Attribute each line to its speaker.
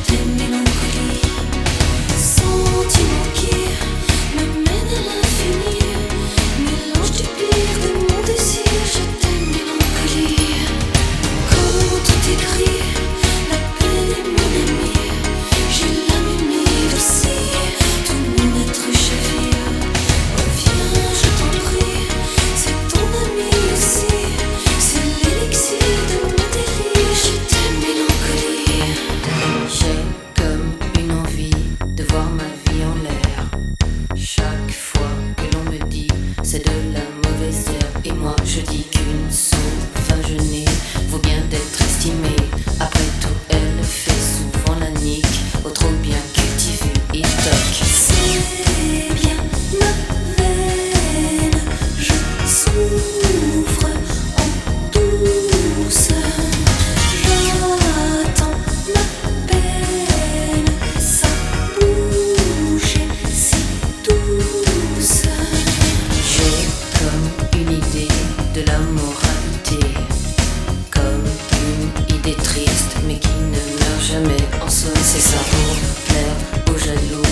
Speaker 1: t'aime mélancolie, sentiment qui me mène à l'infini, mélange du pire de mon désir, je t'aime mélancolie. Quand tout est gris, la peine est mon amie, j'ai l'âme humide aussi, tout mon être chavire. Reviens, je t'en prie, c'est ton ami aussi, c'est l'élixir de mon délire, je t'aime mélancolie.
Speaker 2: J'ai comme une envie de voir ma vie en l'air. Chaque fois que l'on me dit c'est de la mauvaise herbe, et moi je dis qu'une sauvageonnée vaut bien d'être estimée. Après tout, elle fait souvent la nique au trop bien cultivé et toc.
Speaker 1: C'est bien ma veine, je souffre en douceur, j'attends ma peine, sa bouche est si douce.
Speaker 2: J'ai comme une idée de la moralité, comme une idée triste mais qui ne meurt jamais. En somme, c'est ça pour plaire aux jaloux.